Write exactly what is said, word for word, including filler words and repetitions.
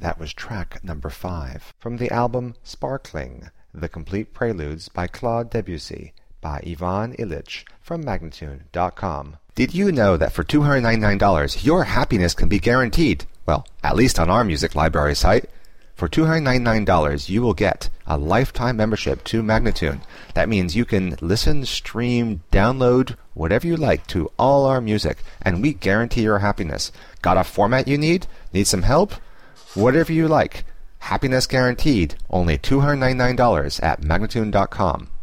That was track number five from the album Sparkling, The Complete Preludes by Claude Debussy by Ivan Illich from Magnatune dot com. Did you know that for two hundred ninety-nine dollars your happiness can be guaranteed? Well, at least on our music library site. For two hundred ninety-nine dollars you will get a lifetime membership to Magnatune. That means you can listen, stream, download, whatever you like to all our music, and we guarantee your happiness. Got a format you need? Need some help? Whatever you like. Happiness guaranteed. Only two hundred ninety-nine dollars at Magnatune dot com.